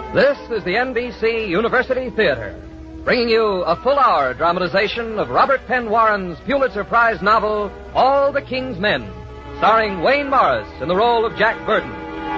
This is the NBC University Theater, bringing you a full-hour dramatization of Robert Penn Warren's Pulitzer Prize novel, All the King's Men, starring Wayne Morris in the role of Jack Burton.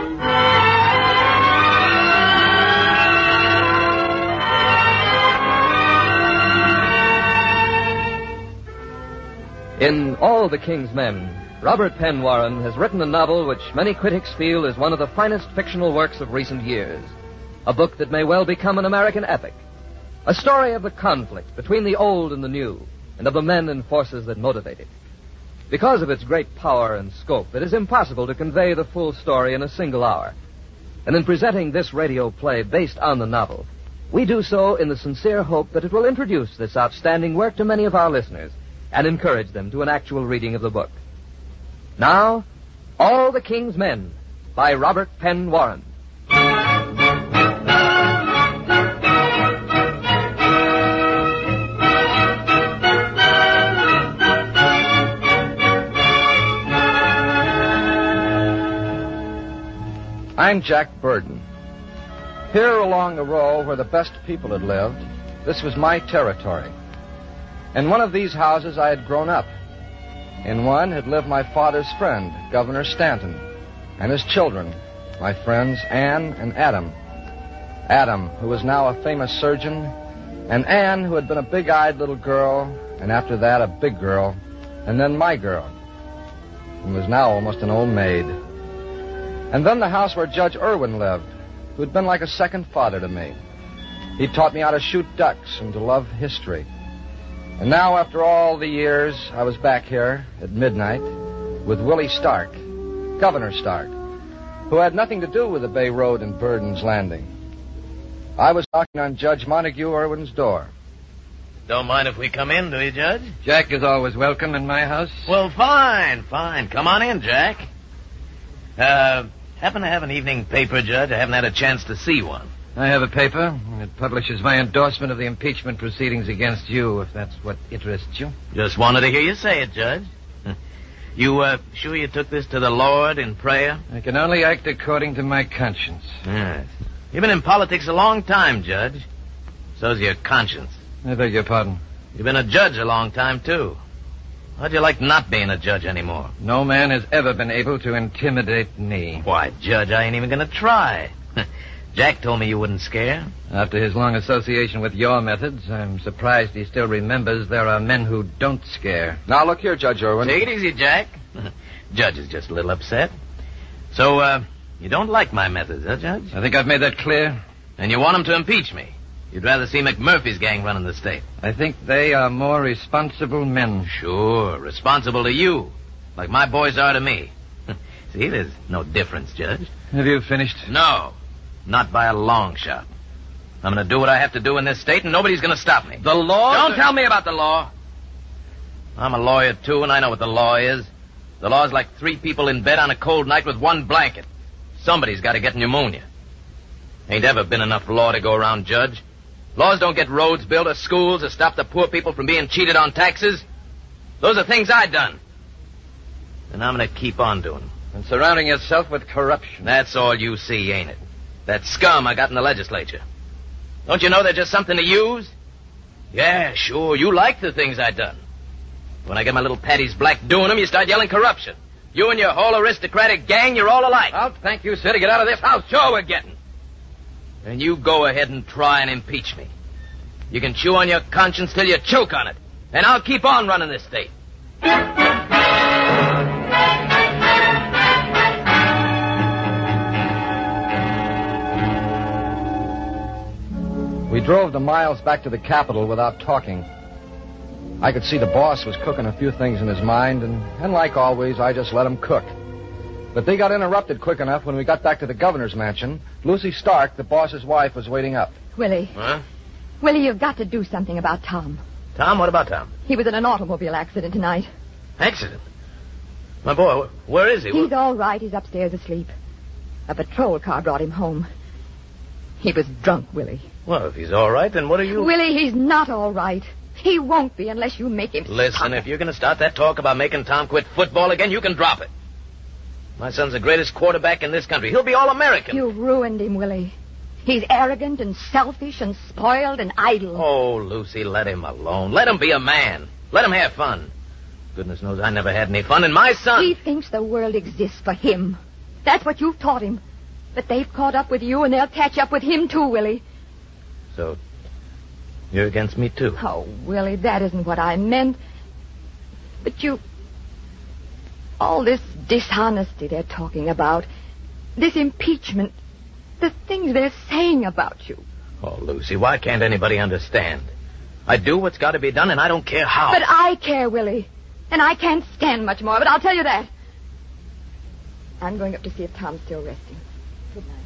In All the King's Men, Robert Penn Warren has written a novel which many critics feel is one of the finest fictional works of recent years. A book that may well become an American epic. A story of the conflict between the old and the new, and of the men and forces that motivate it. Because of its great power and scope, it is impossible to convey the full story in a single hour. And in presenting this radio play based on the novel, we do so in the sincere hope that it will introduce this outstanding work to many of our listeners and encourage them to an actual reading of the book. Now, All the King's Men by Robert Penn Warren. I'm Jack Burton. Here along the row where the best people had lived, this was my territory. In one of these houses I had grown up. In one had lived my father's friend, Governor Stanton, and his children, my friends Anne and Adam. Adam, who was now a famous surgeon, and Anne, who had been a big-eyed little girl, and after that a big girl, and then my girl, and was now almost an old maid. And then the house where Judge Irwin lived, who had been like a second father to me. He taught me how to shoot ducks and to love history. And now, after all the years, I was back here at midnight with Willie Stark, Governor Stark, who had nothing to do with the Bay Road and Burden's Landing. I was knocking on Judge Montague Irwin's door. Don't mind if we come in, do you, Judge? Jack is always welcome in my house. Well, fine. Come on in, Jack. Happen to have an evening paper, Judge? I haven't had a chance to see one. I have a paper. It publishes my endorsement of the impeachment proceedings against you, if that's what interests you. Just wanted to hear you say it, Judge. You, sure you took this to the Lord in prayer? I can only act according to my conscience. Yes. You've been in politics a long time, Judge. So's your conscience. I beg your pardon. You've been a judge a long time, too. How'd you like not being a judge anymore? No man has ever been able to intimidate me. Why, Judge, I ain't even gonna try. Jack told me you wouldn't scare. After his long association with your methods, I'm surprised he still remembers there are men who don't scare. Now, look here, Judge Irwin. Take it easy, Jack. Judge is just a little upset. So, you don't like my methods, huh, Judge? I think I've made that clear. And you want him to impeach me. You'd rather see McMurphy's gang running the state. I think they are more responsible men. Sure, responsible to you. Like my boys are to me. See, there's no difference, Judge. Have you finished? No, not by a long shot. I'm going to do what I have to do in this state, and nobody's going to stop me. The law? Don't tell me about the law. I'm a lawyer, too, and I know what the law is. The law's like three people in bed on a cold night with one blanket. Somebody's got to get pneumonia. Ain't ever been enough law to go around, Judge. Laws don't get roads built or schools or stop the poor people from being cheated on taxes. Those are things I done. And I'm going to keep on doing them. And surrounding yourself with corruption. That's all you see, ain't it? That scum I got in the legislature. Don't you know they're just something to use? Yeah, sure, you like the things I done. When I get my little Patty's black doing them, you start yelling corruption. You and your whole aristocratic gang, you're all alike. Well, thank you, sir, to get out of this house. Sure we're getting. And you go ahead and try and impeach me. You can chew on your conscience till you choke on it. And I'll keep on running this state. We drove the miles back to the Capitol without talking. I could see the boss was cooking a few things in his mind, and like always, I just let him cook. But they got interrupted quick enough when we got back to the governor's mansion. Lucy Stark, the boss's wife, was waiting up. Willie. Huh? Willie, you've got to do something about Tom. Tom? What about Tom? He was in an automobile accident tonight. Accident? My boy, where is he? He's all right. He's upstairs asleep. A patrol car brought him home. He was drunk, Willie. Well, if he's all right, then what are you... Willie, he's not all right. He won't be unless you make him Listen, stop. If you're going to start that talk about making Tom quit football again, you can drop it. My son's the greatest quarterback in this country. He'll be All-American. You've ruined him, Willie. He's arrogant and selfish and spoiled and idle. Oh, Lucy, let him alone. Let him be a man. Let him have fun. Goodness knows I never had any fun, and my son... He thinks the world exists for him. That's what you've taught him. But they've caught up with you, and they'll catch up with him, too, Willie. So, you're against me, too? Oh, Willie, that isn't what I meant. But you... All this dishonesty they're talking about, this impeachment, the things they're saying about you. Oh, Lucy, why can't anybody understand? I do what's got to be done, and I don't care how. But I care, Willie. And I can't stand much more, but I'll tell you that. I'm going up to see if Tom's still resting. Good night.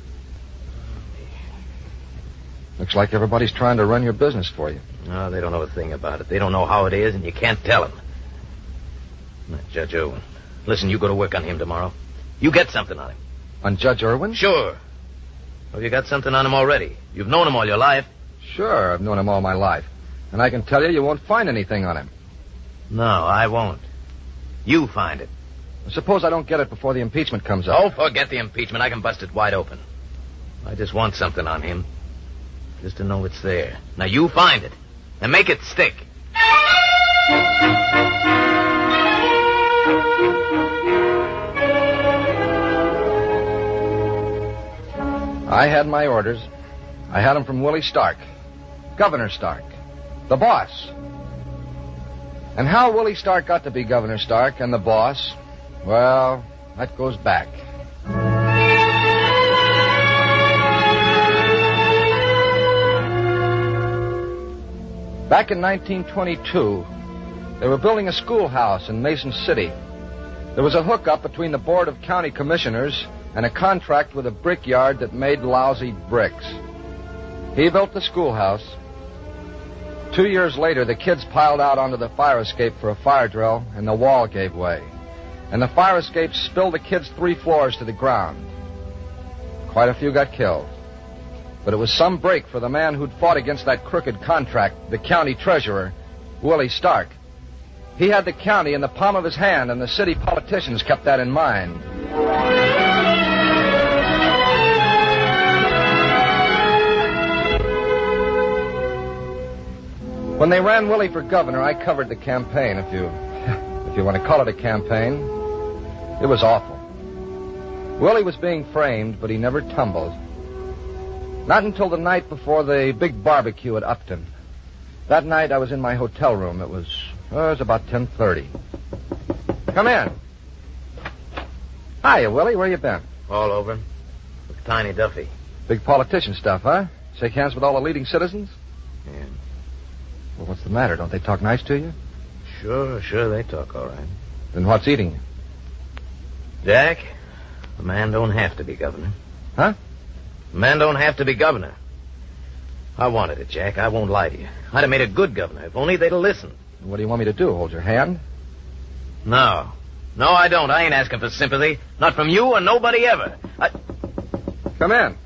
Looks like everybody's trying to run your business for you. No, they don't know a thing about it. They don't know how it is, and you can't tell them. Now, Judge Irwin, listen, you go to work on him tomorrow. You get something on him. On Judge Irwin? Sure. Well, you got something on him already. You've known him all your life. Sure, I've known him all my life. And I can tell you won't find anything on him. No, I won't. You find it. Suppose I don't get it before the impeachment comes up. Oh, forget the impeachment. I can bust it wide open. I just want something on him. Just to know it's there. Now, you find it. And make it stick. I had my orders. I had them from Willie Stark. Governor Stark. The boss. And how Willie Stark got to be Governor Stark and the boss, well, that goes back. Back in 1922, they were building a schoolhouse in Mason City. There was a hookup between the Board of County Commissioners and a contract with a brickyard that made lousy bricks. He built the schoolhouse. 2 years later, the kids piled out onto the fire escape for a fire drill, and the wall gave way. And the fire escape spilled the kids 3 floors to the ground. Quite a few got killed. But it was some break for the man who'd fought against that crooked contract, the county treasurer, Willie Stark. He had the county in the palm of his hand, and the city politicians kept that in mind. When they ran Willie for governor, I covered the campaign, if you want to call it a campaign. It was awful. Willie was being framed, but he never tumbled. Not until the night before the big barbecue at Upton. That night I was in my hotel room. It was about 10:30. Come in. Hiya, Willie. Where you been? All over. With Tiny Duffy. Big politician stuff, huh? Shake hands with all the leading citizens? Yeah. Well, what's the matter? Don't they talk nice to you? Sure, they talk all right. Then what's eating you? Jack, a man don't have to be governor. Huh? A man don't have to be governor. I wanted it, Jack. I won't lie to you. I'd have made a good governor if only they'd have listened. What do you want me to do, hold your hand? No, I don't. I ain't asking for sympathy. Not from you or nobody ever. Come in.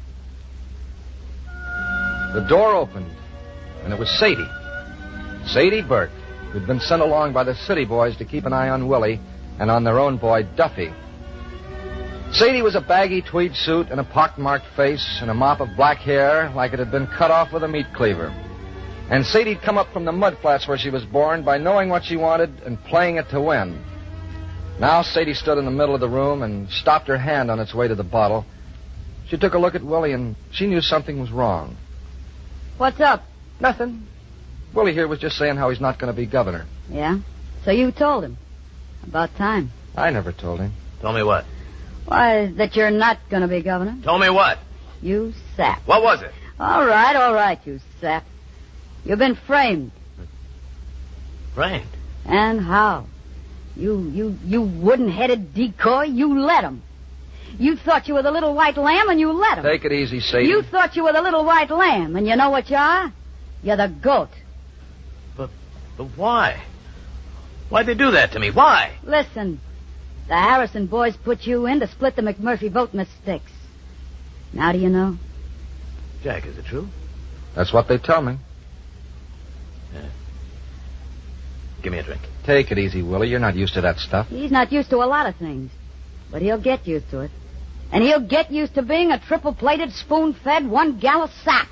The door opened, and it was Sadie. Sadie Burke, who'd been sent along by the city boys to keep an eye on Willie and on their own boy, Duffy. Sadie was a baggy tweed suit and a pockmarked face and a mop of black hair like it had been cut off with a meat cleaver. And Sadie'd come up from the mud flats where she was born by knowing what she wanted and playing it to win. Now Sadie stood in the middle of the room and stopped her hand on its way to the bottle. She took a look at Willie and she knew something was wrong. What's up? Nothing. Willie here was just saying how he's not going to be governor. Yeah? So you told him. About time. I never told him. Told me what? Why, that you're not going to be governor. Told me what? You sap. What was it? All right, you sap. You've been framed. Framed? And how? You wooden-headed decoy, you let him. You thought you were the little white lamb, and you let him. Take it easy, Sadie. You thought you were the little white lamb, and you know what you are? You're the goat. But why? Why'd they do that to me? Why? Listen, the Harrison boys put you in to split the McMurphy vote in the sticks. Now do you know? Jack, is it true? That's what they tell me. Yeah. Give me a drink. Take it easy, Willie. You're not used to that stuff. He's not used to a lot of things, but he'll get used to it. And he'll get used to being a triple-plated, spoon-fed, one-gallon sap.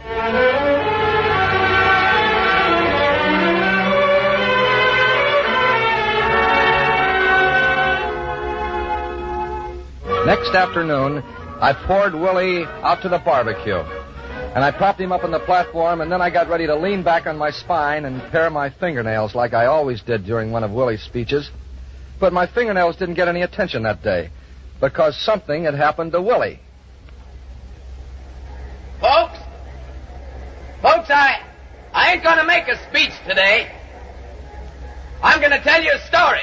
Next afternoon, I poured Willie out to the barbecue. And I propped him up on the platform, and then I got ready to lean back on my spine and pare my fingernails like I always did during one of Willie's speeches. But my fingernails didn't get any attention that day, because something had happened to Willie. Folks, I ain't gonna make a speech today. I'm gonna tell you a story.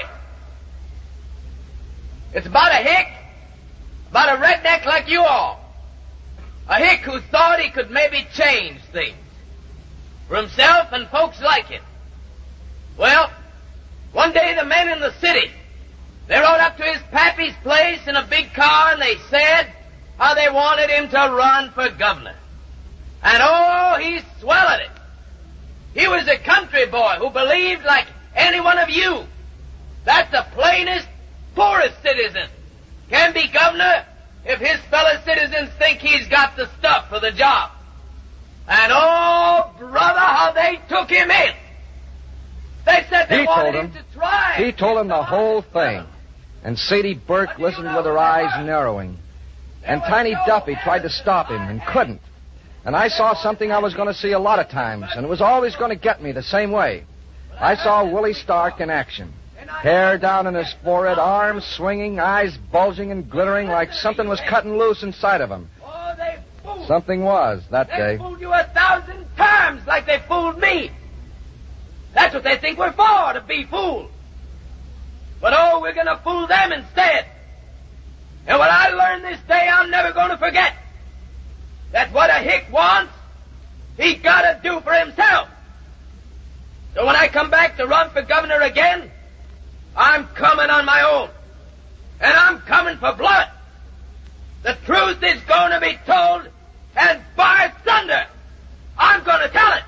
It's about a hick, about a redneck like you all. A hick who thought he could maybe change things for himself and folks like him. Well, one day the men in the city, they rode up to his pappy's place in a big car and they said how they wanted him to run for governor. And oh, he swelled it. He was a country boy who believed, like any one of you, that the plainest, poorest citizen can be governor if his fellow citizens think he's got the stuff for the job. And oh, brother, how they took him in. They said they wanted him to try. He told him the whole thing. And Sadie Burke listened with her eyes narrowing. And Tiny Duffy tried to stop him and couldn't. And I saw something I was going to see a lot of times, and it was always going to get me the same way. I saw Willie Stark in action. Hair down on his forehead, arms swinging, eyes bulging and glittering like something was cutting loose inside of him. Oh, they fooled. Something was that day. They fooled you 1,000 times like they fooled me. That's what they think we're for, to be fooled. But oh, we're going to fool them instead. And what I learned this day, I'm never going to forget. That what a hick wants, he got to do for himself. So when I come back to run for governor again, I'm coming on my own. And I'm coming for blood. The truth is going to be told, and by thunder, I'm going to tell it.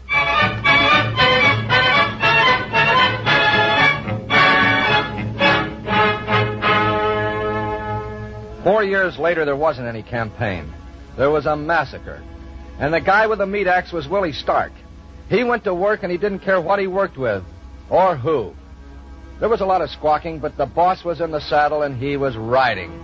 4 years later, there wasn't any campaign. There was a massacre. And the guy with the meat axe was Willie Stark. He went to work, and he didn't care what he worked with or who. There was a lot of squawking, but the boss was in the saddle, and he was riding.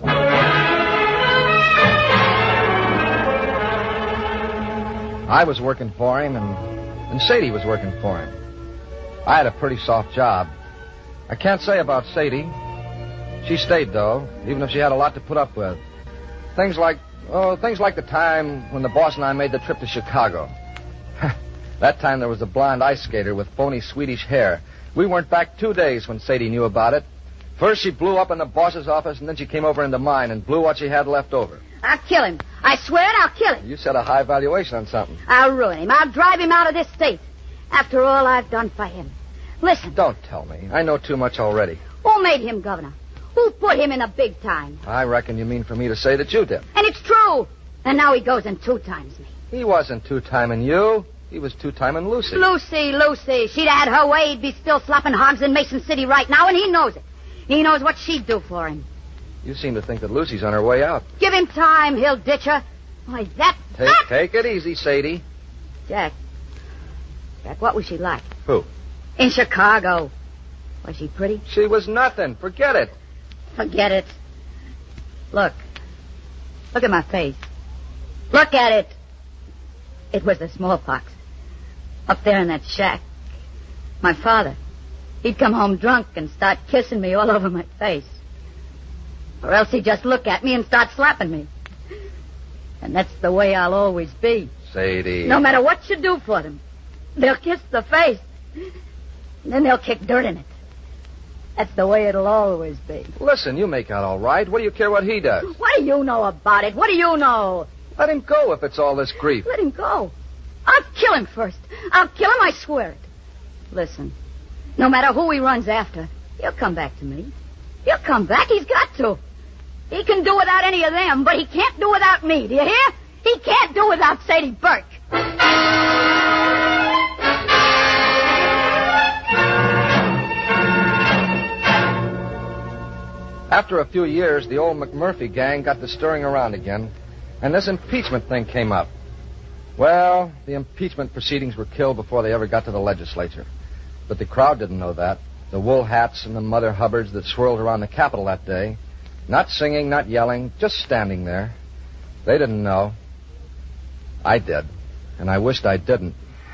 I was working for him, and Sadie was working for him. I had a pretty soft job. I can't say about Sadie. She stayed, though, even if she had a lot to put up with. Things like the time when the boss and I made the trip to Chicago. That time there was a blonde ice skater with phony Swedish hair. We weren't back 2 days when Sadie knew about it. First she blew up in the boss's office, and then she came over into mine and blew what she had left over. I'll kill him. I swear it, I'll kill him. You set a high valuation on something. I'll ruin him. I'll drive him out of this state. After all I've done for him. Listen. Don't tell me. I know too much already. Who made him governor? Who put him in the big time? I reckon you mean for me to say that you did. And it's true. And now he goes and 2 times me. He wasn't 2-timing you. He was 2-timing Lucy. Lucy. She'd had her way. He'd be still slopping hogs in Mason City right now, and he knows it. He knows what she'd do for him. You seem to think that Lucy's on her way out. Give him time. He'll ditch her. Why, Take it easy, Sadie. Jack, what was she like? Who? In Chicago. Was she pretty? She was nothing. Forget it. Forget it. Look at my face. Look at it. It was the smallpox. Up there in that shack. My father, he'd come home drunk and start kissing me all over my face. Or else he'd just look at me and start slapping me. And that's the way I'll always be. Sadie. No matter what you do for them, they'll kiss the face. And then they'll kick dirt in it. That's the way it'll always be. Listen, you make out all right. What do you care what he does? What do you know about it? What do you know? Let him go if it's all this grief. Let him go. I'll kill him first. I'll kill him, I swear it. Listen, no matter who he runs after, he'll come back to me. He'll come back. He's got to. He can do without any of them, but he can't do without me. Do you hear? He can't do without Sadie Burke. After a few years, the old McMurphy gang got to stirring around again, and this impeachment thing came up. Well, the impeachment proceedings were killed before they ever got to the legislature. But the crowd didn't know that. The wool hats and the Mother Hubbards that swirled around the Capitol that day. Not singing, not yelling, just standing there. They didn't know. I did. And I wished I didn't.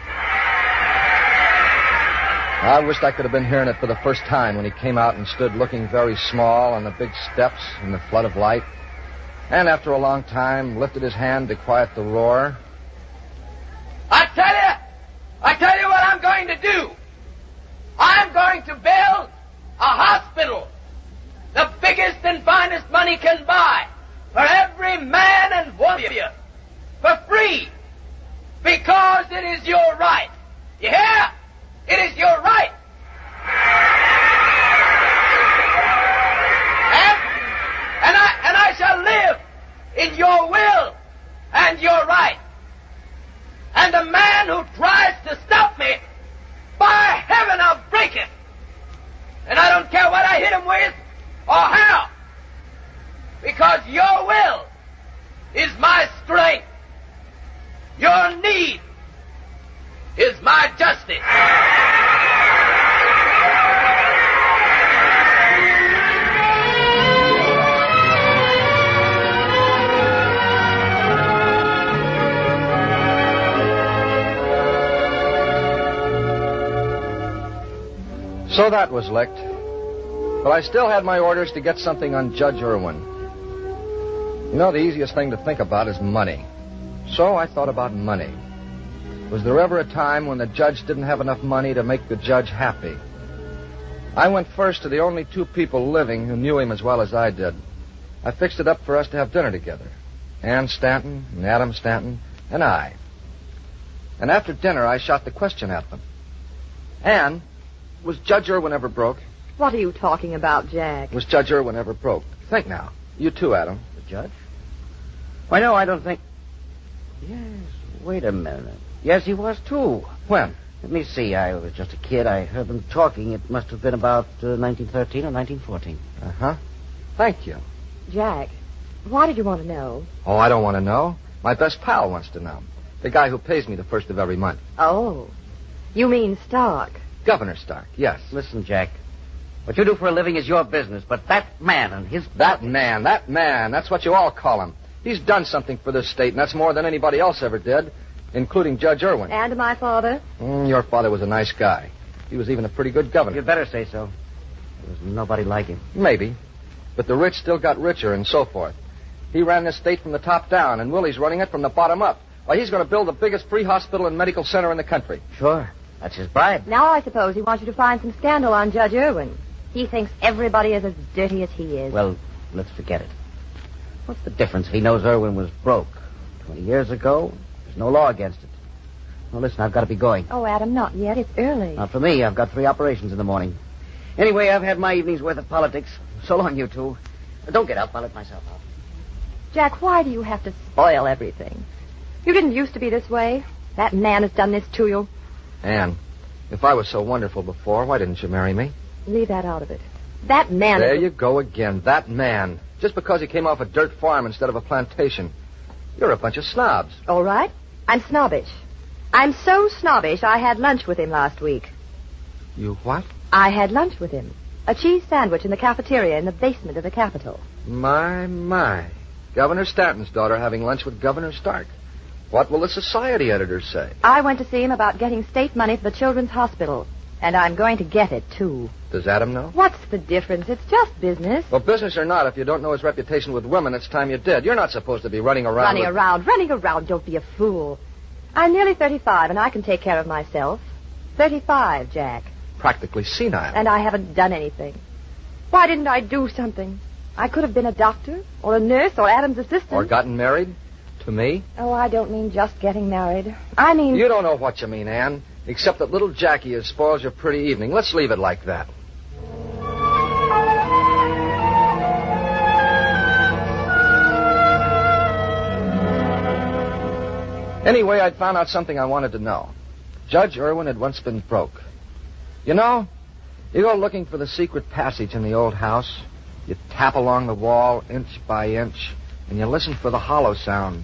I wished I could have been hearing it for the first time when he came out and stood looking very small on the big steps in the flood of light. And after a long time, lifted his hand to quiet the roar. I tell you what I'm going to do. I'm going to build a hospital. The biggest and finest money can buy. For every man and woman. For free. Because it is your right. You hear? It is your right. And I shall live in your will and your right. And the man who tries to stop me, by heaven, I'll break it. And I don't care what I hit him with or how. Because your will is my strength. Your need is my justice. So that was licked. But I still had my orders to get something on Judge Irwin. You know, the easiest thing to think about is money. So I thought about money. Was there ever a time when the judge didn't have enough money to make the judge happy? I went first to the only two people living who knew him as well as I did. I fixed it up for us to have dinner together. Ann Stanton and Adam Stanton and I. And after dinner, I shot the question at them. Ann, was Judge Irwin ever broke? What are you talking about, Jack? Was Judge Irwin ever broke? Think now. You too, Adam. The judge? Why, no, I don't think... Yes, wait a minute. Yes, he was, too. When? Let me see. I was just a kid. I heard them talking. It must have been about 1913 or 1914. Uh-huh. Thank you. Jack, why did you want to know? Oh, I don't want to know. My best pal wants to know. The guy who pays me the first of every month. Oh, you mean Stark. Governor Stark, yes. Listen, Jack. What you do for a living is your business, but that man and his... That man, that's what you all call him. He's done something for this state, and that's more than anybody else ever did, including Judge Irwin. And my father? Your father was a nice guy. He was even a pretty good governor. You'd better say so. There was nobody like him. Maybe. But the rich still got richer and so forth. He ran this state from the top down, and Willie's running it from the bottom up. Why, he's going to build the biggest free hospital and medical center in the country. Sure. That's his bribe. Now I suppose he wants you to find some scandal on Judge Irwin. He thinks everybody is as dirty as he is. Well, let's forget it. What's the difference if he knows Irwin was broke? 20 years ago, there's no law against it. Well, listen, I've got to be going. Oh, Adam, not yet. It's early. Not for me. I've got 3 operations in the morning. Anyway, I've had my evening's worth of politics. So long, you two. Don't get up. I'll let myself out. Jack, why do you have to spoil everything? You didn't used to be this way. That man has done this to you. Ann, if I was so wonderful before, why didn't you marry me? Leave that out of it. That man... There you go again. That man. Just because he came off a dirt farm instead of a plantation. You're a bunch of snobs. All right. I'm snobbish. I'm so snobbish I had lunch with him last week. You what? I had lunch with him. A cheese sandwich in the cafeteria in the basement of the Capitol. My. Governor Stanton's daughter having lunch with Governor Stark. What will the society editors say? I went to see him about getting state money for the Children's Hospital. And I'm going to get it, too. Does Adam know? What's the difference? It's just business. Well, business or not, if you don't know his reputation with women, it's time you did. You're not supposed to be running around Running around. Don't be a fool. I'm nearly 35, and I can take care of myself. 35, Jack. Practically senile. And I haven't done anything. Why didn't I do something? I could have been a doctor, or a nurse, or Adam's assistant. Or gotten married? To me? Oh, I don't mean just getting married. I mean... You don't know what you mean, Ann. Except that little Jackie has spoiled your pretty evening. Let's leave it like that. Anyway, I'd found out something I wanted to know. Judge Irwin had once been broke. You know, you go looking for the secret passage in the old house, You tap along the wall, inch by inch, and you listen for the hollow sound.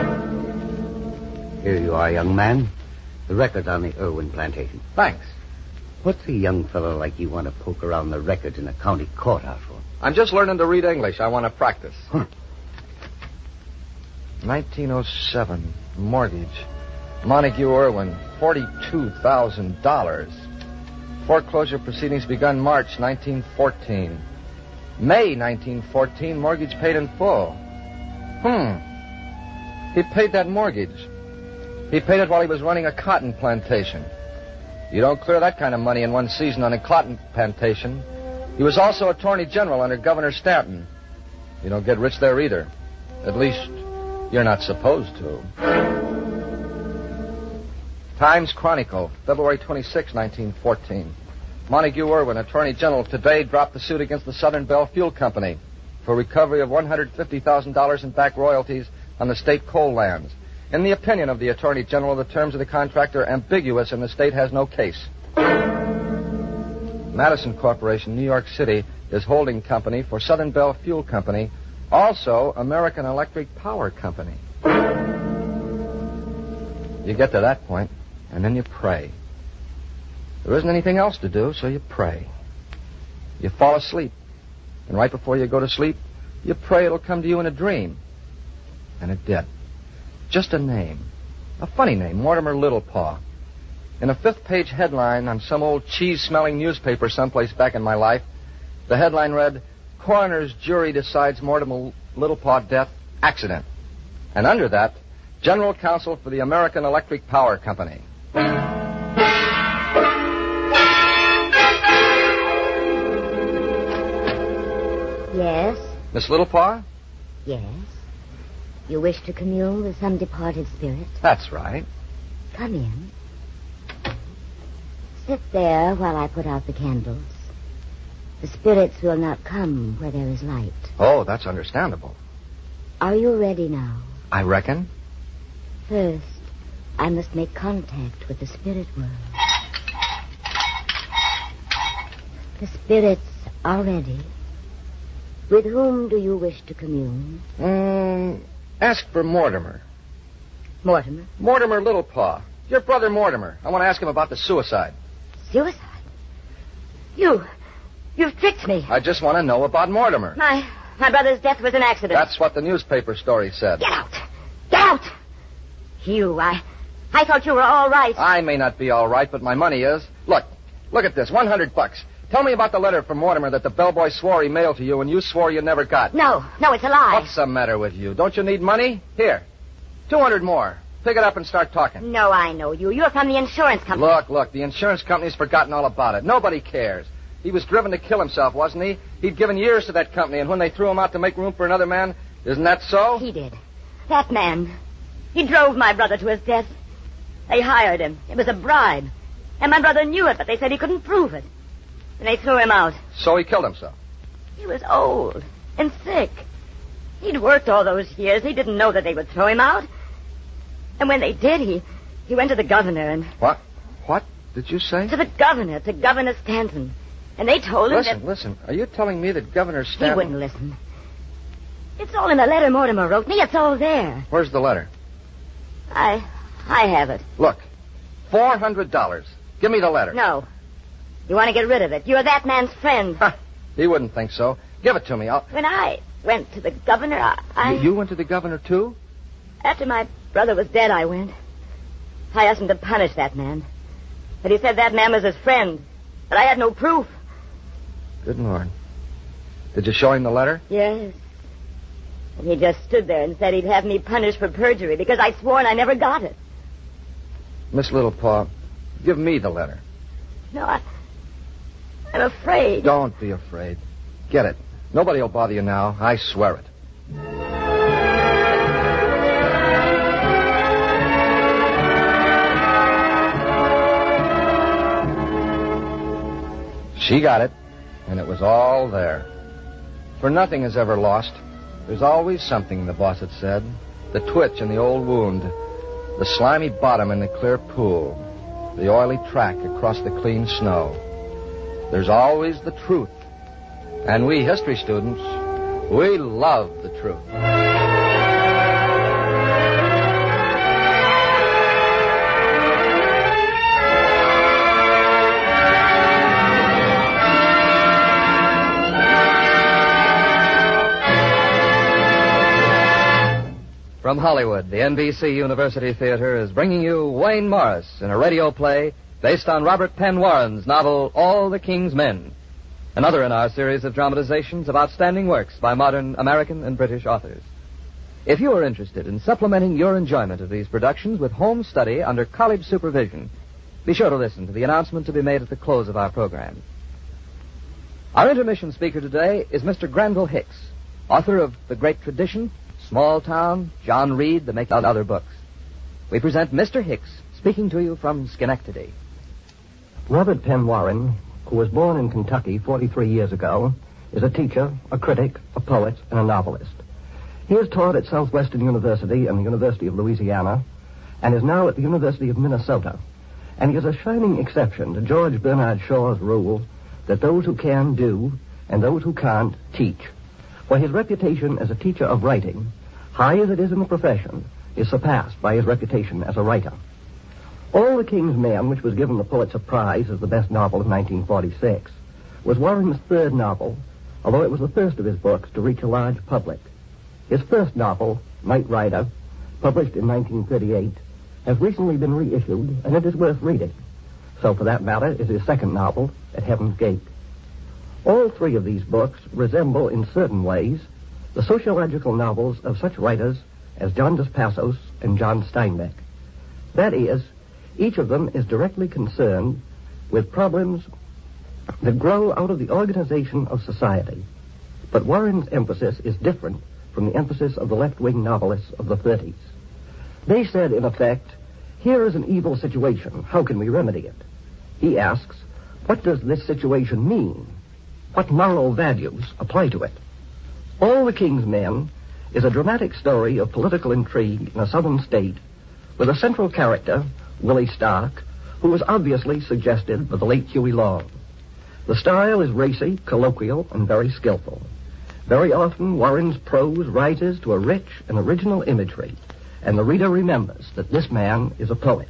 Here you are, young man. The records on the Irwin plantation. Thanks. What's a young fellow like you want to poke around the records in a county courthouse for? I'm just learning to read English. I want to practice. Huh. 1907. Mortgage. Montague Irwin. $42,000. Foreclosure proceedings begun March 1914. May 1914, mortgage paid in full. He paid that mortgage. He paid it while he was running a cotton plantation. You don't clear that kind of money in one season on a cotton plantation. He was also Attorney General under Governor Stanton. You don't get rich there either. At least, you're not supposed to. Times Chronicle, February 26, 1914. Montague Irwin, Attorney General, today dropped the suit against the Southern Bell Fuel Company for recovery of $150,000 in back royalties on the state coal lands. In the opinion of the Attorney General, the terms of the contract are ambiguous and the state has no case. Madison Corporation, New York City, is holding company for Southern Bell Fuel Company, also American Electric Power Company. You get to that point, and then you pray. There isn't anything else to do, so you pray. You fall asleep, and right before you go to sleep, you pray it'll come to you in a dream. And it did. Just a name. A funny name, Mortimer Littlepaw. In a 5th-page headline on some old cheese-smelling newspaper someplace back in my life, the headline read, Coroner's Jury Decides Mortimer Littlepaw Death Accident. And under that, General Counsel for the American Electric Power Company. Yes? Miss Littlepaw? Yes. You wish to commune with some departed spirit? That's right. Come in. Sit there while I put out the candles. The spirits will not come where there is light. Oh, that's understandable. Are you ready now? I reckon. First, I must make contact with the spirit world. The spirits are ready. With whom do you wish to commune? Ask for Mortimer. Mortimer? Mortimer Littlepaw. Your brother Mortimer. I want to ask him about the suicide. Suicide? You've tricked me. I just want to know about Mortimer. My brother's death was an accident. That's what the newspaper story said. Get out! Get out! I thought you were all right. I may not be all right, but my money is. Look at this. $100. Tell me about the letter from Mortimer that the bellboy swore he mailed to you and you swore you never got. No, it's a lie. What's the matter with you? Don't you need money? Here. 200 more. Pick it up and start talking. No, I know you. You're from the insurance company. Look. The insurance company's forgotten all about it. Nobody cares. He was driven to kill himself, wasn't he? He'd given years to that company, and when they threw him out to make room for another man, isn't that so? He did. That man. He drove my brother to his death. They hired him. It was a bribe. And my brother knew it, but they said he couldn't prove it. And they threw him out. So he killed himself? He was old and sick. He'd worked all those years. He didn't know that they would throw him out. And when they did, he went to the governor and... What? What did you say? To Governor Stanton. And they told him Listen. Are you telling me that Governor Stanton... He wouldn't listen. It's all in a letter Mortimer wrote me. It's all there. Where's the letter? I have it. Look, $400. Give me the letter. No. You want to get rid of it. You're that man's friend. He wouldn't think so. Give it to me. When I went to the governor, You went to the governor, too? After my brother was dead, I went. I asked him to punish that man. But he said that man was his friend. But I had no proof. Good Lord. Did you show him the letter? Yes. And he just stood there and said he'd have me punished for perjury because I'd sworn I never got it. Miss Littlepaw, give me the letter. No, I'm afraid. Don't be afraid. Get it. Nobody will bother you now. I swear it. She got it, and it was all there. For nothing is ever lost. There's always something, the boss had said. The twitch in the old wound, the slimy bottom in the clear pool, the oily track across the clean snow. There's always the truth And we history students, we love the truth. From Hollywood, the NBC University Theater is bringing you Wayne Morris in a radio play based on Robert Penn Warren's novel, All the King's Men, another in our series of dramatizations of outstanding works by modern American and British authors. If you are interested in supplementing your enjoyment of these productions with home study under college supervision, be sure to listen to the announcement to be made at the close of our program. Our intermission speaker today is Mr. Granville Hicks, author of The Great Tradition, Small Town, John Reed, The Making of Other Books. We present Mr. Hicks speaking to you from Schenectady. Robert Penn Warren, who was born in Kentucky 43 years ago, is a teacher, a critic, a poet, and a novelist. He has taught at Southwestern University and the University of Louisiana, and is now at the University of Minnesota. And he is a shining exception to George Bernard Shaw's rule that those who can do, and those who can't teach. For his reputation as a teacher of writing, high as it is in the profession, is surpassed by his reputation as a writer. All the King's Men, which was given the Pulitzer Prize as the best novel of 1946, was Warren's third novel, although it was the first of his books to reach a large public. His first novel, Night Rider, published in 1938, has recently been reissued, and it is worth reading. So, for that matter, is his second novel, At Heaven's Gate. All three of these books resemble, in certain ways, the sociological novels of such writers as John Dos Passos and John Steinbeck. That is, each of them is directly concerned with problems that grow out of the organization of society. But Warren's emphasis is different from the emphasis of the left-wing novelists of the 30s. They said, in effect, here is an evil situation. How can we remedy it? He asks, what does this situation mean? What moral values apply to it? All the King's Men is a dramatic story of political intrigue in a southern state with a central character, Willie Stark, who was obviously suggested by the late Huey Long. The style is racy, colloquial, and very skillful. Very often, Warren's prose rises to a rich and original imagery, and the reader remembers that this man is a poet.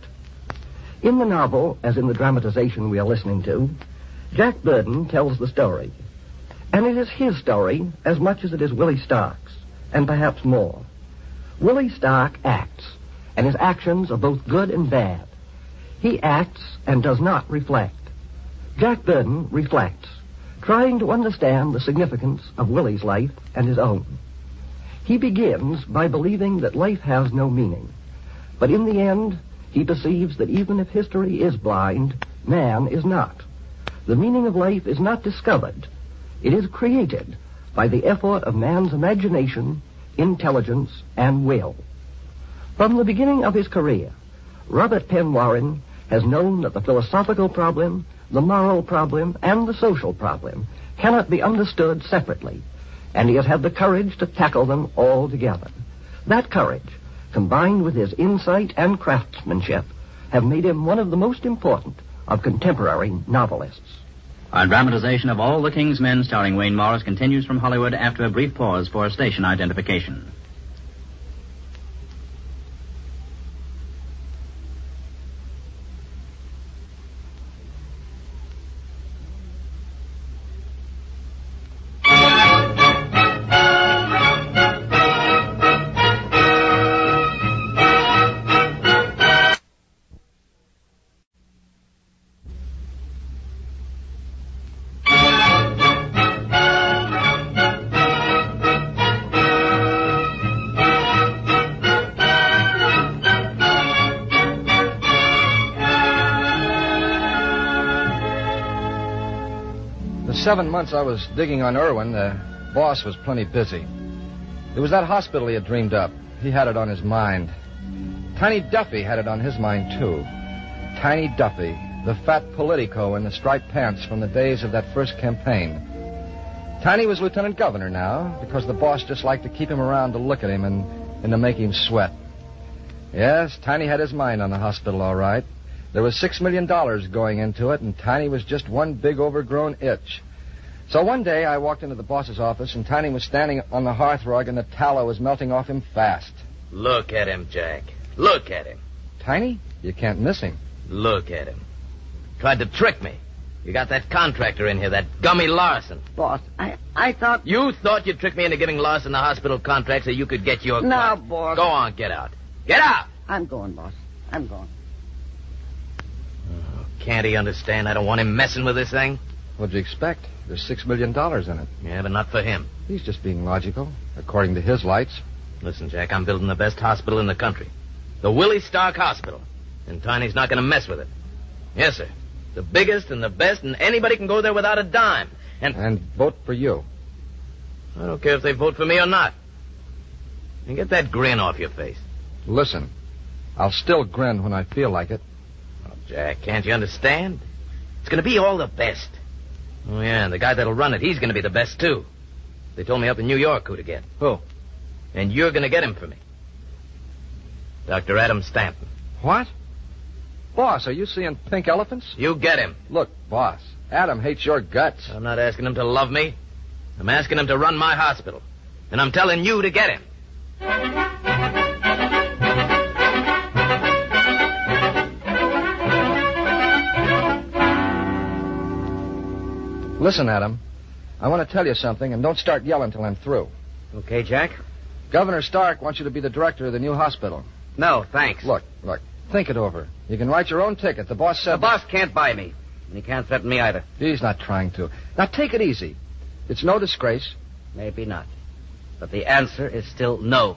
In the novel, as in the dramatization we are listening to, Jack Burton tells the story. And it is his story as much as it is Willie Stark's, and perhaps more. Willie Stark acts, and his actions are both good and bad. He acts and does not reflect. Jack Burton reflects, trying to understand the significance of Willie's life and his own. He begins by believing that life has no meaning. But in the end, he perceives that even if history is blind, man is not. The meaning of life is not discovered. It is created by the effort of man's imagination, intelligence, and will. From the beginning of his career, Robert Penn Warren has known that the philosophical problem, the moral problem, and the social problem cannot be understood separately, and he has had the courage to tackle them all together. That courage, combined with his insight and craftsmanship, have made him one of the most important of contemporary novelists. Our dramatization of All the King's Men starring Wayne Morris continues from Hollywood after a brief pause for station identification. The 7 months I was digging on Irwin, the boss was plenty busy. It was that hospital he had dreamed up. He had it on his mind. Tiny Duffy had it on his mind, too. Tiny Duffy, the fat politico in the striped pants from the days of that first campaign. Tiny was lieutenant governor now, because the boss just liked to keep him around to look at him and to make him sweat. Yes, Tiny had his mind on the hospital, all right. There was $6 million going into it, and Tiny was just one big overgrown itch. So one day I walked into the boss's office, and Tiny was standing on the hearth rug, and the tallow was melting off him fast. Look at him, Jack. Look at him. Tiny? You can't miss him. Look at him. Tried to trick me. You got that contractor in here, that Gummy Larson. Boss, I thought... You thought you'd trick me into giving Larson the hospital contract so you could get your No, cut. boss. Go on, get out. Get out! I'm going, boss. I'm going. Oh, can't he understand I don't want him messing with this thing? What'd you expect? There's $6 million in it. Yeah, but not for him. He's just being logical, according to his lights. Listen, Jack, I'm building the best hospital in the country. The Willie Stark Hospital. And Tiny's not going to mess with it. Yes, sir. The biggest and the best, and anybody can go there without a dime. And vote for you. I don't care if they vote for me or not. And get that grin off your face. Listen, I'll still grin when I feel like it. Oh, Jack, can't you understand? It's going to be all the best. Oh, yeah, and the guy that'll run it, he's going to be the best, too. They told me up in New York who to get. Who? And you're going to get him for me. Dr. Adam Stanton. What? Boss, are you seeing pink elephants? You get him. Look, boss, Adam hates your guts. I'm not asking him to love me. I'm asking him to run my hospital. And I'm telling you to get him. Listen, Adam, I want to tell you something, and don't start yelling till I'm through. Okay, Jack? Governor Stark wants you to be the director of the new hospital. No, thanks. Look, think it over. You can write your own ticket. The boss said... The boss can't buy me, and he can't threaten me either. He's not trying to. Now, take it easy. It's no disgrace. Maybe not. But the answer is still no.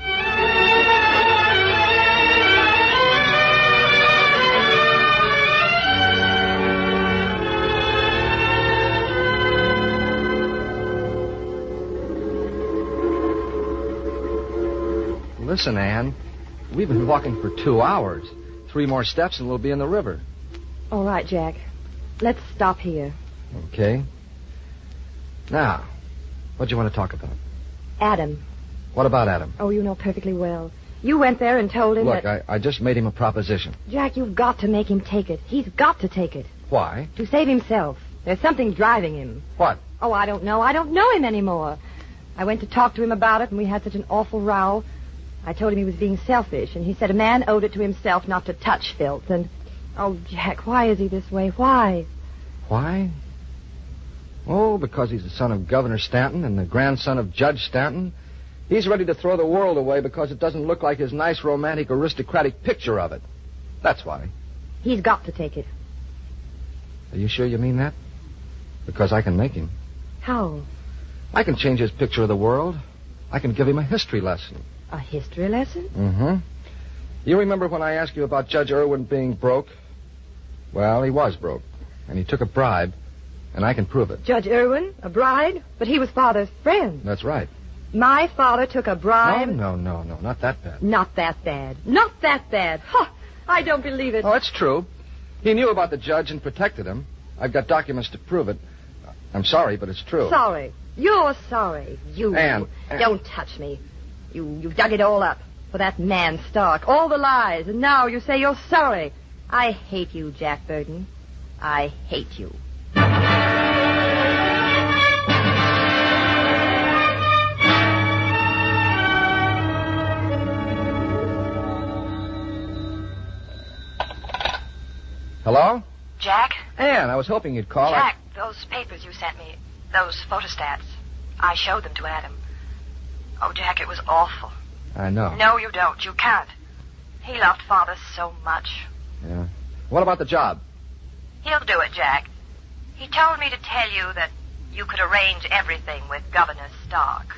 Listen, Anne, we've been walking for 2 hours. 3 more steps and we'll be in the river. All right, Jack. Let's stop here. Okay. Now, what do you want to talk about? Adam. What about Adam? Oh, you know perfectly well. You went there and told him Look, that... I just made him a proposition. Jack, you've got to make him take it. He's got to take it. Why? To save himself. There's something driving him. What? Oh, I don't know. I don't know him anymore. I went to talk to him about it, and we had such an awful row. I told him he was being selfish, and he said a man owed it to himself not to touch filth, and... Oh, Jack, why is he this way? Why? Why? Oh, because he's the son of Governor Stanton and the grandson of Judge Stanton. He's ready to throw the world away because it doesn't look like his nice, romantic, aristocratic picture of it. That's why. He's got to take it. Are you sure you mean that? Because I can make him. How? I can change his picture of the world. I can give him a history lesson. A history lesson? Mm-hmm. You remember when I asked you about Judge Irwin being broke? Well, he was broke. And he took a bribe, and I can prove it. Judge Irwin? A bride? But he was Father's friend. That's right. My father took a bribe? No, not that bad. Not that bad. Not that bad. Ha! I don't believe it. Oh, it's true. He knew about the judge and protected him. I've got documents to prove it. I'm sorry, but it's true. Sorry. You're sorry. You. Anne. Don't touch me. You dug it all up for that man Stark. All the lies, and now you say you're sorry. I hate you, Jack Burton. I hate you. Hello? Jack? Anne, I was hoping you'd call. Jack, those papers you sent me, those photostats, I showed them to Adam. Oh, Jack, it was awful. I know. No, you don't. You can't. He loved Father so much. Yeah. What about the job? He'll do it, Jack. He told me to tell you that you could arrange everything with Governor Stark.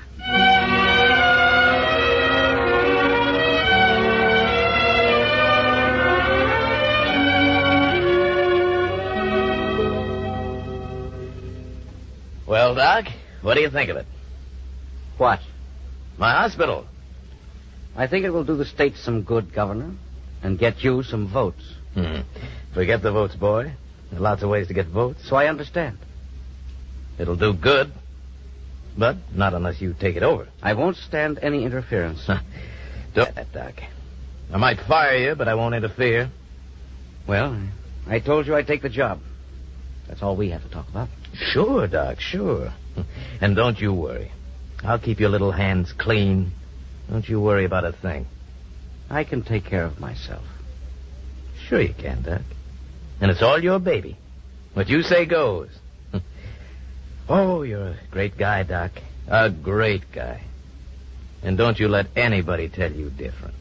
Well, Doc, what do you think of it? What? My hospital. I think it will do the state some good, Governor, and get you some votes. Forget the votes, boy. There's lots of ways to get votes. So I understand. It'll do good, but not unless you take it over. I won't stand any interference. Don't that, Doc. I might fire you, but I won't interfere. Well, I told you I'd take the job. That's all we have to talk about. Sure, Doc, sure. And don't you worry. I'll keep your little hands clean. Don't you worry about a thing. I can take care of myself. Sure you can, Doc. And it's all your baby. What you say goes. Oh, you're a great guy, Doc. A great guy. And don't you let anybody tell you different.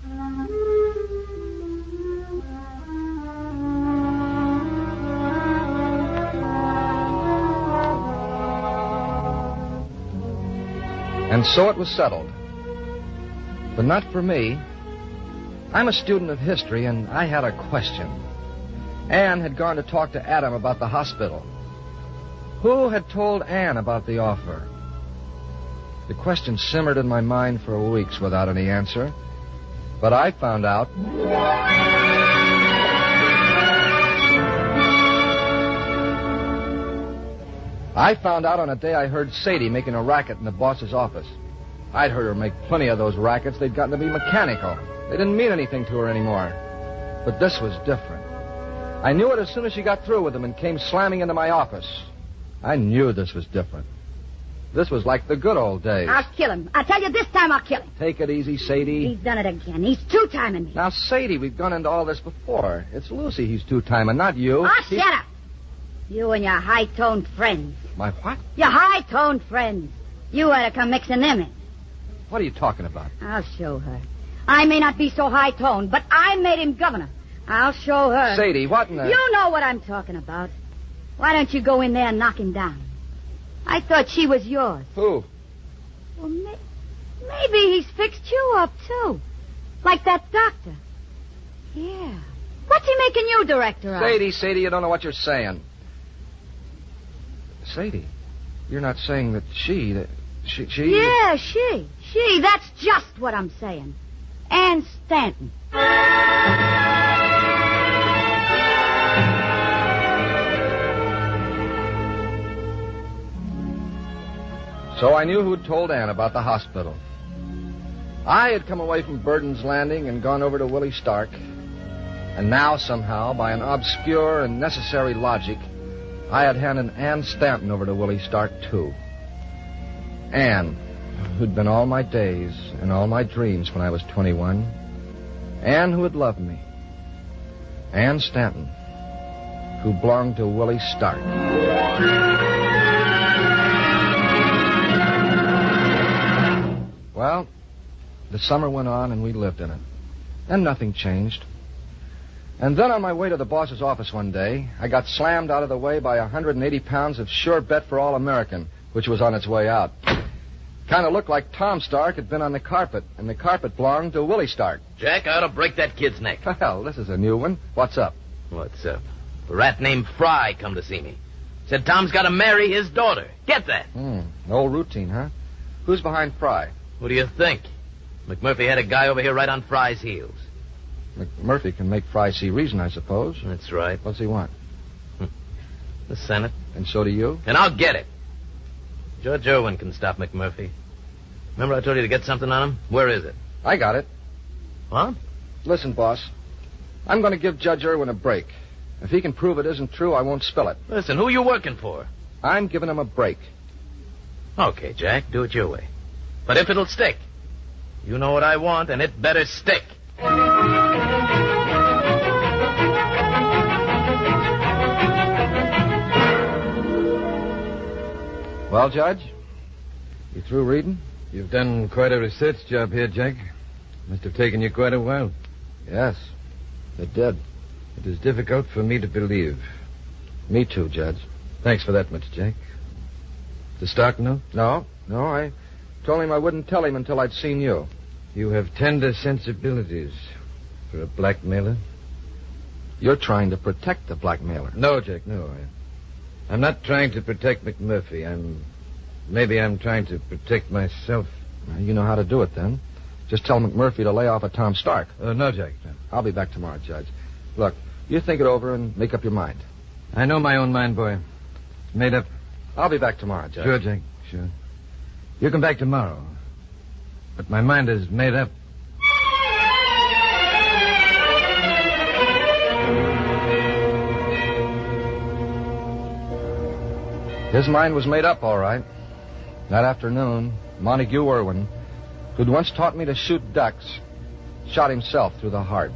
And so it was settled. But not for me. I'm a student of history, and I had a question. Anne had gone to talk to Adam about the hospital. Who had told Anne about the offer? The question simmered in my mind for weeks without any answer. But I found out. I found out on a day I heard Sadie making a racket in the boss's office. I'd heard her make plenty of those rackets. They'd gotten to be mechanical. They didn't mean anything to her anymore. But this was different. I knew it as soon as she got through with them and came slamming into my office. I knew this was different. This was like the good old days. I'll kill him. I tell you, this time I'll kill him. Take it easy, Sadie. He's done it again. He's two-timing me. Now, Sadie, we've gone into all this before. It's Lucy he's two-timing, not you. Oh, shut up. You and your high-toned friends. My what? Your high-toned friends. You ought to come mixing them in. What are you talking about? I'll show her. I may not be so high-toned, but I made him governor. I'll show her. Sadie, what in the... You know what I'm talking about. Why don't you go in there and knock him down? I thought she was yours. Who? Well, maybe he's fixed you up, too. Like that doctor. Yeah. What's he making you director of? Sadie, you don't know what you're saying. Sadie, you're not saying that she... Yeah, she. That's just what I'm saying. Anne Stanton. So I knew who'd told Anne about the hospital. I had come away from Burden's Landing and gone over to Willie Stark. And now, somehow, by an obscure and necessary logic, I had handed Anne Stanton over to Willie Stark, too. Anne, who'd been all my days and all my dreams when I was 21. Anne, who had loved me. Anne Stanton, who belonged to Willie Stark. Well, the summer went on and we lived in it. And nothing changed. And then on my way to the boss's office one day, I got slammed out of the way by 180 pounds of Sure Bet for All American, which was on its way out. Kind of looked like Tom Stark had been on the carpet, and the carpet belonged to Willie Stark. Jack, I ought to break that kid's neck. Well, this is a new one. What's up? What's up? A rat named Fry come to see me. Said Tom's got to marry his daughter. Get that? Old routine, huh? Who's behind Fry? What do you think? McMurphy had a guy over here right on Fry's heels. McMurphy can make Fry see reason, I suppose. That's right. What's he want? The Senate. And so do you? And I'll get it. Judge Irwin can stop McMurphy. Remember I told you to get something on him? Where is it? I got it. What? Listen, boss. I'm going to give Judge Irwin a break. If he can prove it isn't true, I won't spill it. Listen, who are you working for? I'm giving him a break. Okay, Jack, do it your way. But if it'll stick, you know what I want, and it better stick. Well, Judge? You through reading? You've done quite a research job here, Jack. Must have taken you quite a while. Yes, it did. It is difficult for me to believe. Me too, Judge. Thanks for that much, Jack. The Stark know? No, I told him I wouldn't tell him until I'd seen you. You have tender sensibilities for a blackmailer. You're trying to protect the blackmailer. No, Jack, no. I'm not trying to protect McMurphy. Maybe I'm trying to protect myself. Well, you know how to do it, then. Just tell McMurphy to lay off of Tom Stark. No, Jack. No. I'll be back tomorrow, Judge. Look, you think it over and make up your mind. I know my own mind, boy. It's made up. I'll be back tomorrow, Judge. Sure, Jack, sure. You come back tomorrow. But my mind is made up. His mind was made up, all right. That afternoon, Montague Irwin, who'd once taught me to shoot ducks, shot himself through the heart.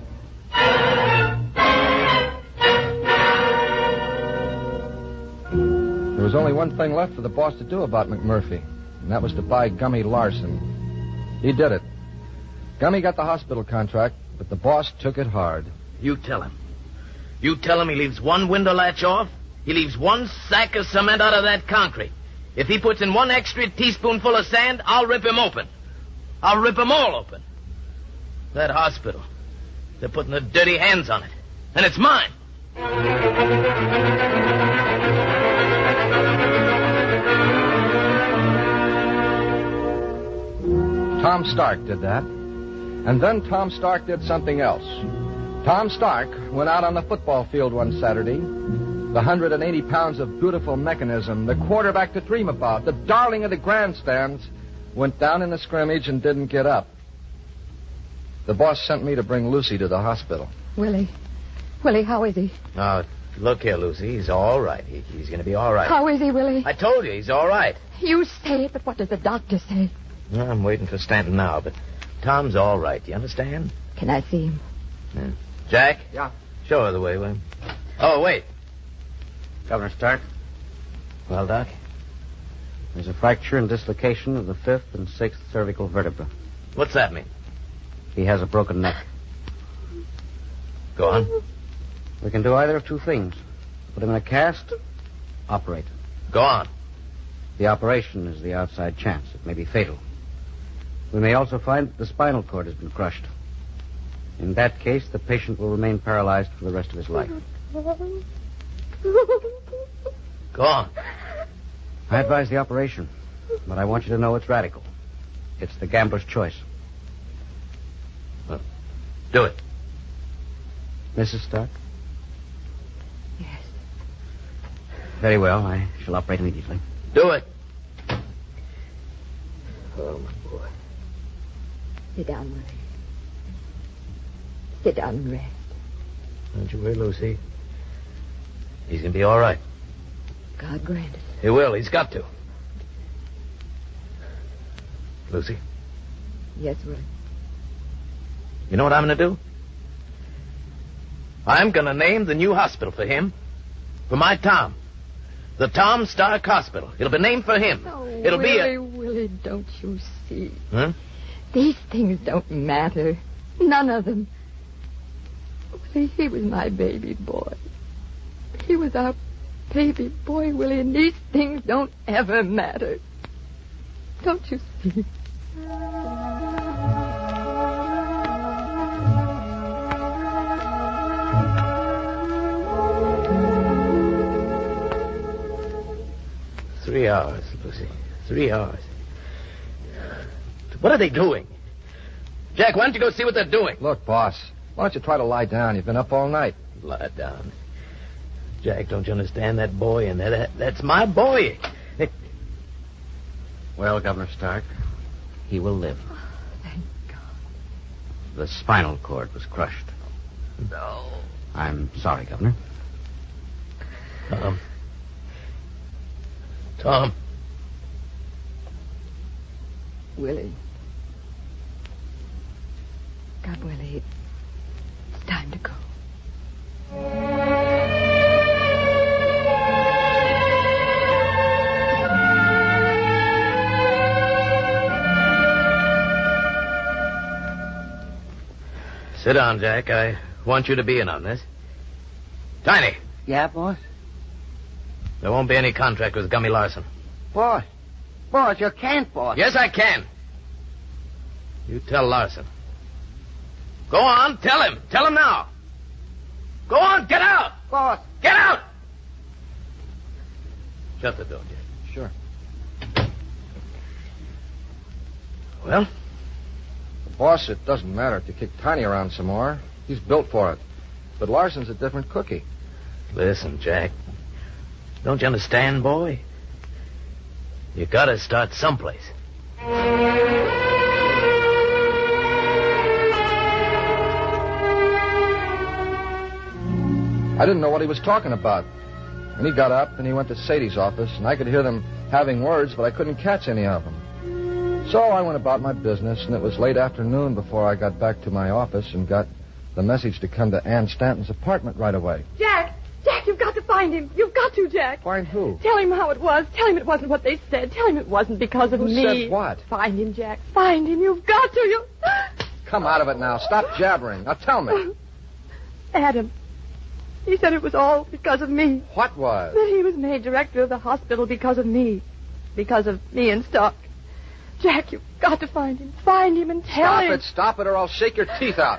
There was only one thing left for the boss to do about McMurphy, and that was to buy Gummy Larson. He did it. Gummy got the hospital contract, but the boss took it hard. You tell him. You tell him he leaves one window latch off, he leaves one sack of cement out of that concrete. If he puts in one extra teaspoonful of sand, I'll rip him open. I'll rip them all open. That hospital, they're putting their dirty hands on it. And it's mine. Tom Stark did that. And then Tom Stark did something else. Tom Stark went out on the football field one Saturday. The 180 pounds of beautiful mechanism, the quarterback to dream about, the darling of the grandstands, went down in the scrimmage and didn't get up. The boss sent me to bring Lucy to the hospital. Willie, how is he? Now, look here, Lucy. He's all right. He's going to be all right. How is he, Willie? I told you, he's all right. You say it, but what does the doctor say? Well, I'm waiting for Stanton now, but Tom's all right. You understand? Can I see him? Yeah. Jack? Yeah? Show her the way, will you? Oh, wait. Governor Stark, Well, Doc? there's a fracture and dislocation of the 5th and 6th cervical vertebra. What's that mean? He has a broken neck. Go on. We can do either of two things. Put him in a cast, operate. Go on. The operation is the outside chance. It may be fatal. We may also find that the spinal cord has been crushed. In that case, the patient will remain paralyzed for the rest of his life. Go on. I advise the operation, but I want you to know it's radical. It's the gambler's choice. Well, do it. Mrs. Stark? Yes. Very well. I shall operate immediately. Do it. Oh, my boy. Sit down, Willie. Sit down and rest. Don't you worry, Lucy. He's going to be all right. God grant it. He will. He's got to. Lucy, Yes, Willie. you know what I'm going to do? I'm going to name the new hospital for him. For my Tom. The Tom Stark Hospital. It'll be named for him. Oh, It'll Willie, be Willie, don't you see? Huh? These things don't matter. None of them. Willie, he was my baby boy. He was our baby boy, Willie, and these things don't ever matter. Don't you see? Three hours, Lucy. 3 hours. What are they doing? Jack, why don't you go see what they're doing? Look, boss, why don't you try to lie down? You've been up all night. Lie down. Jack, don't you understand that boy? And that's my boy. Well, Governor Stark, he will live. Thank God. The spinal cord was crushed. No. I'm sorry, Governor. Tom. Willie. God, Willie, it's time to go. Sit down, Jack. I want you to be in on this. Tiny, Yeah, boss? there won't be any contract with Gummy Larson. Boss. Boss, you can't, boss. Yes, I can. You tell Larson. Go on, tell him. Tell him now. Go on, get out. Boss. Get out. Shut the door, Jack. Sure. Well? Boss, it doesn't matter to kick Tiny around some more. He's built for it. But Larson's a different cookie. Listen, Jack. Don't you understand, boy? You gotta start someplace. I didn't know what he was talking about. And he got up and he went to Sadie's office, and I could hear them having words, but I couldn't catch any of them. So I went about my business, and it was late afternoon before I got back to my office and got the message to come to Ann Stanton's apartment right away. Jack, you've got to find him. You've got to, Jack. Find who? Tell him how it was. Tell him it wasn't what they said. Tell him it wasn't because of Who me. said what? Find him, Jack. Find him. You've got to. You. Come out of it now. Stop jabbering. Now tell me. Adam. He said it was all because of me. What was? That he was made director of the hospital because of me. Because of me and Stock. Jack, you've got to find him. Find him and tell him. Stop it, or I'll shake your teeth out.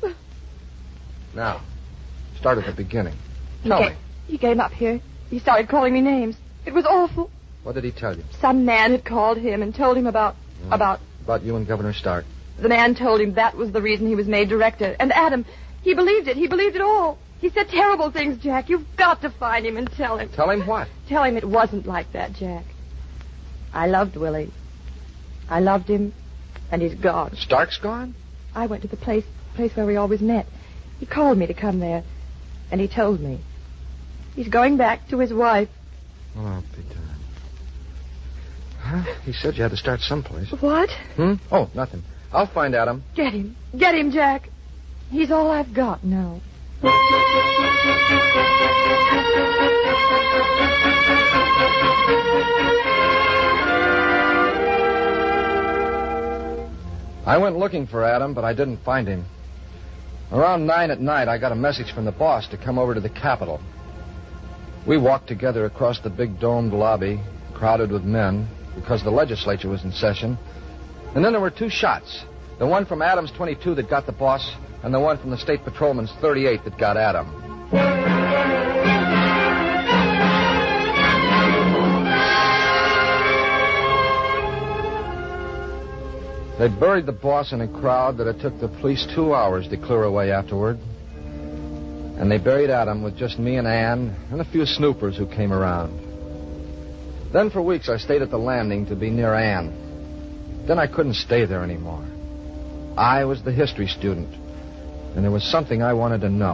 Now, start at the beginning. Tell me. He came up here. He started calling me names. It was awful. What did he tell you? Some man had called him and told him about you and Governor Stark. The man told him that was the reason he was made director. And Adam, he believed it. He believed it all. He said terrible things, Jack. You've got to find him and tell him. Tell him what? Tell him it wasn't like that, Jack. I loved Willie. I loved him, and he's gone. Stark's gone? I went to the place where we always met. He called me to come there, and he told me. He's going back to his wife. Oh, I'll be darned. Huh? He said you had to start someplace. What? Oh, nothing. I'll find Adam. Get him. Get him, Jack. He's all I've got now. I went looking for Adam, but I didn't find him. Around 9 at night, I got a message from the boss to come over to the Capitol. We walked together across the big domed lobby, crowded with men, because the legislature was in session. And then there were 2 shots. The one from Adam's 22 that got the boss, and the one from the state patrolman's 38 that got Adam. They buried the boss in a crowd that it took the police 2 hours to clear away afterward. And they buried Adam with just me and Ann and a few snoopers who came around. Then for weeks I stayed at the landing to be near Ann. Then I couldn't stay there anymore. I was the history student, and there was something I wanted to know.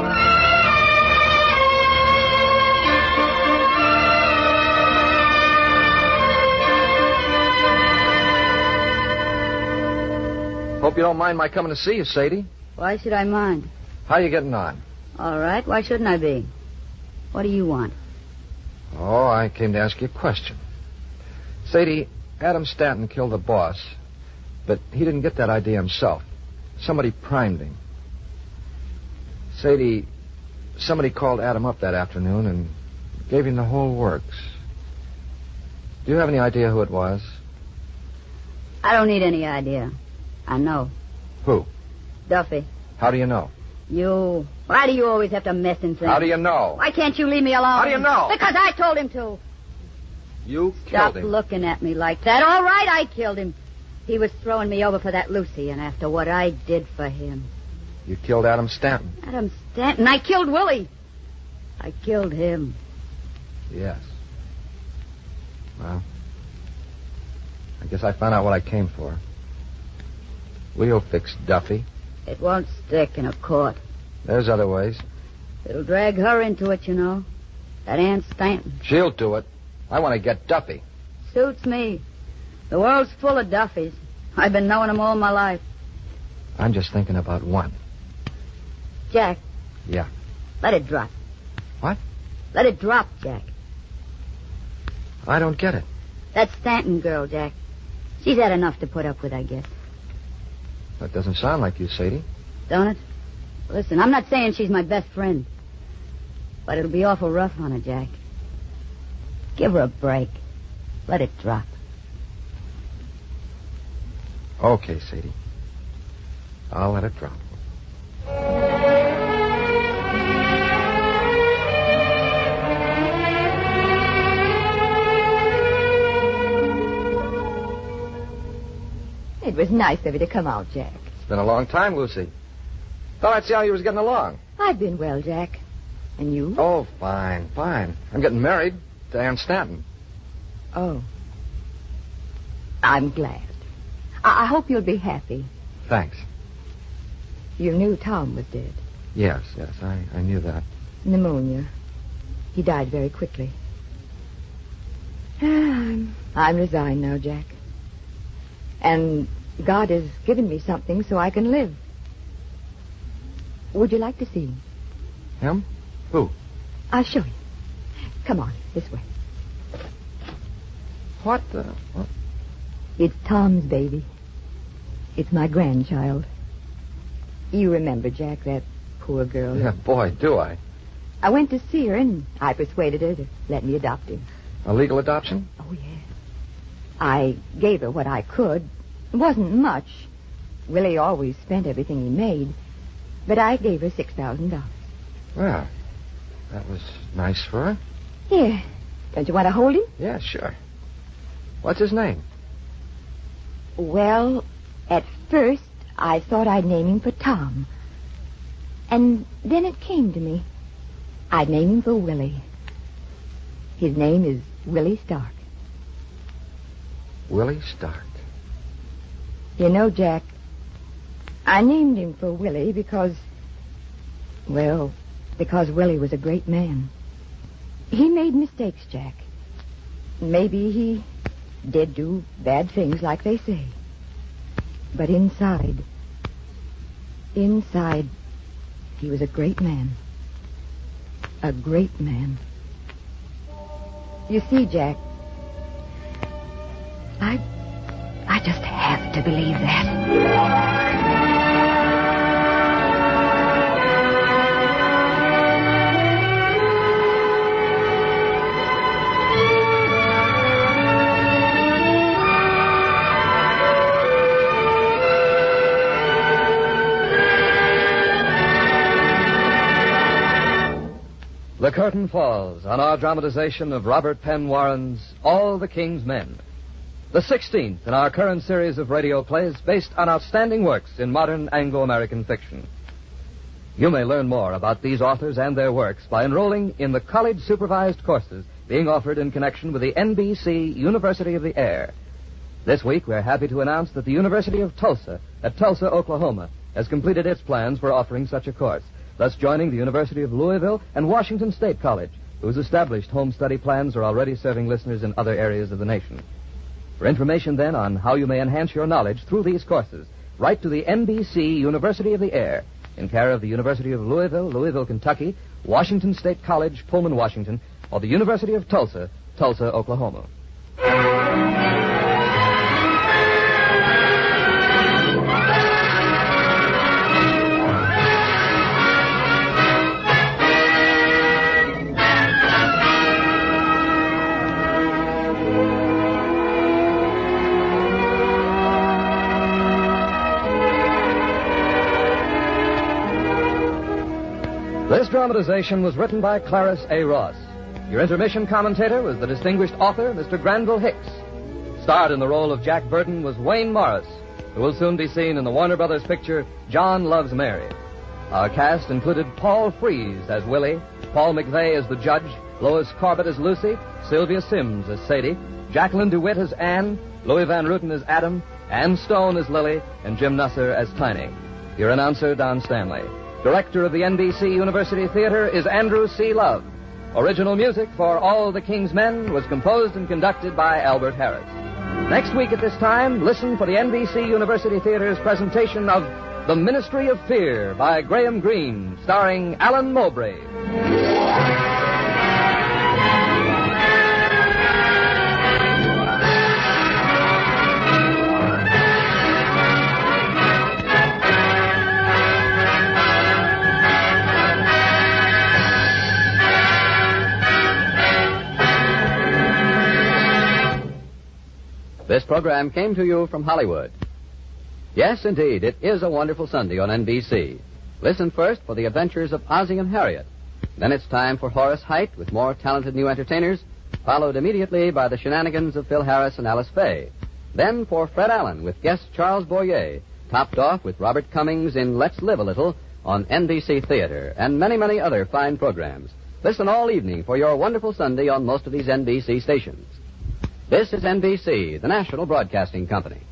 Hope you don't mind my coming to see you, Sadie. Why should I mind? How you getting on? All right. Why shouldn't I be? What do you want? Oh, I came to ask you a question. Sadie, Adam Stanton killed the boss, but he didn't get that idea himself. Somebody primed him. Sadie, somebody called Adam up that afternoon and gave him the whole works. Do you have any idea who it was? I don't need any idea. I know. Who? Duffy. How do you know? You. Why do you always have to mess in things? How do you know? Why can't you leave me alone? How do you know? Because I told him to. You Stop killed him. looking at me like that. All right, I killed him. He was throwing me over for that Lucy, and after what I did for him. You killed Adam Stanton. Adam Stanton? I killed Willie. I killed him. Yes. Well, I guess I found out what I came for. We'll fix Duffy. It won't stick in a court. There's other ways. It'll drag her into it, you know. That Ann Stanton. She'll do it. I want to get Duffy. Suits me. The world's full of Duffys. I've been knowing them all my life. I'm just thinking about one. Jack. Yeah. Let it drop. What? Let it drop, Jack. I don't get it. That Stanton girl, Jack. She's had enough to put up with, I guess. That doesn't sound like you, Sadie. Don't it? Listen, I'm not saying she's my best friend. But it'll be awful rough on her, Jack. Give her a break. Let it drop. Okay, Sadie. I'll let it drop. It was nice of you to come out, Jack. It's been a long time, Lucy. Thought I'd see how you was getting along. I've been well, Jack. And you? Oh, fine. I'm getting married to Ann Stanton. Oh. I'm glad. I hope you'll be happy. Thanks. You knew Tom was dead. Yes, I knew that. Pneumonia. He died very quickly. I'm resigned now, Jack. And God has given me something so I can live. Would you like to see him? Him? Who? I'll show you. Come on, this way. What? It's Tom's baby. It's my grandchild. You remember, Jack, that poor girl? Yeah, boy, do I. I went to see her, and I persuaded her to let me adopt him. A legal adoption? Oh, yeah. I gave her what I could. It wasn't much. Willie always spent everything he made. But I gave her $6,000. Well, that was nice for her. Here. Don't you want to hold him? Yeah, sure. What's his name? Well, at first, I thought I'd name him for Tom. And then it came to me. I'd name him for Willie. His name is Willie Stark. Willie Stark. You know, Jack, I named him for Willie because Willie was a great man. He made mistakes, Jack. Maybe he did do bad things like they say. But inside, he was a great man. A great man. You see, Jack, I just have to believe that. The curtain falls on our dramatization of Robert Penn Warren's All the King's Men, the 16th in our current series of radio plays based on outstanding works in modern Anglo-American fiction. You may learn more about these authors and their works by enrolling in the college-supervised courses being offered in connection with the NBC University of the Air. This week, we're happy to announce that the University of Tulsa at Tulsa, Oklahoma, has completed its plans for offering such a course, thus joining the University of Louisville and Washington State College, whose established home study plans are already serving listeners in other areas of the nation. For information, then, on how you may enhance your knowledge through these courses, write to the NBC University of the Air, in care of the University of Louisville, Kentucky, Washington State College, Pullman, Washington, or the University of Tulsa, Tulsa, Oklahoma. This dramatization was written by Clarence A. Ross. Your intermission commentator was the distinguished author, Mr. Granville Hicks. Starred in the role of Jack Burton was Wayne Morris, who will soon be seen in the Warner Brothers picture John Loves Mary. Our cast included Paul Frees as Willie, Paul McVeigh as the judge, Lois Corbett as Lucy, Sylvia Sims as Sadie, Jacqueline DeWitt as Anne, Louis Van Ruten as Adam, Ann Stone as Lily, and Jim Nusser as Tiny. Your announcer, Don Stanley. Director of the NBC University Theater is Andrew C. Love. Original music for All the King's Men was composed and conducted by Albert Harris. Next week at this time, listen for the NBC University Theater's presentation of The Ministry of Fear by Graham Greene, starring Alan Mowbray. This program came to you from Hollywood. Yes, indeed, it is a wonderful Sunday on NBC. Listen first for the adventures of Ozzie and Harriet. Then it's time for Horace Heidt with more talented new entertainers, followed immediately by the shenanigans of Phil Harris and Alice Faye. Then for Fred Allen with guest Charles Boyer, topped off with Robert Cummings in Let's Live a Little on NBC Theater, and many, many other fine programs. Listen all evening for your wonderful Sunday on most of these NBC stations. This is NBC, the national broadcasting company.